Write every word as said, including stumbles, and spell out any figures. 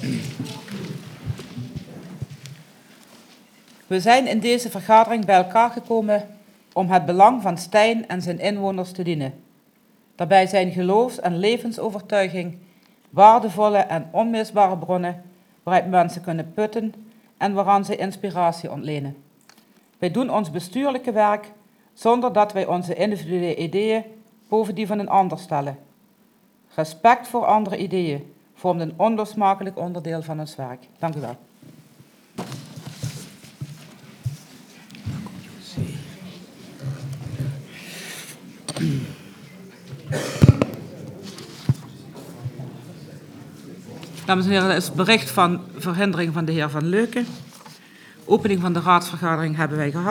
We zijn in deze vergadering bij elkaar gekomen om het belang van Stijn en zijn inwoners te dienen. Daarbij zijn geloofs- en levensovertuiging waardevolle en onmisbare bronnen waaruit mensen kunnen putten en waaraan ze inspiratie ontlenen. Wij doen ons bestuurlijke werk zonder dat wij onze individuele ideeën boven die van een ander stellen. Respect voor andere ideeën vormt een onlosmakelijk onderdeel van ons werk. Dank u wel. Dames en heren, dat is het bericht van verhindering van de heer Van Leuken. Opening van de raadsvergadering hebben wij gehad.